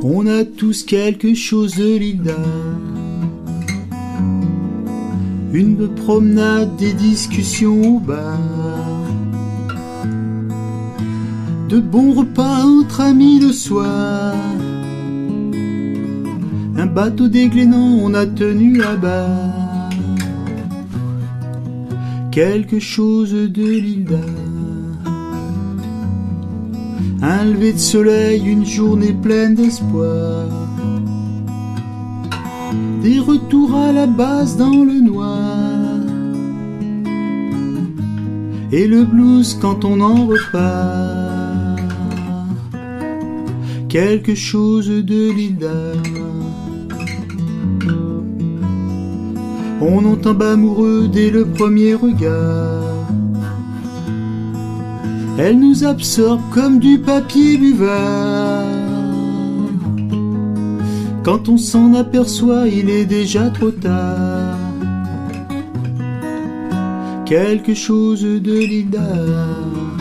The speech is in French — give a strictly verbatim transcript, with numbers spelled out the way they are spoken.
On a tous quelque chose de Lilda. Une promenade, des discussions au bar, de bons repas entre amis le soir. Un bateau déglénant, on a tenu à bas. Quelque chose de Lilda. Un lever de soleil, une journée pleine d'espoir. Des retours à la base dans le noir. Et le blues quand on en repart. Quelque chose de Lilda. On en tombe amoureux dès le premier regard. Elle nous absorbe comme du papier buvard. Quand on s'en aperçoit, il est déjà trop tard. Quelque chose de Lilda.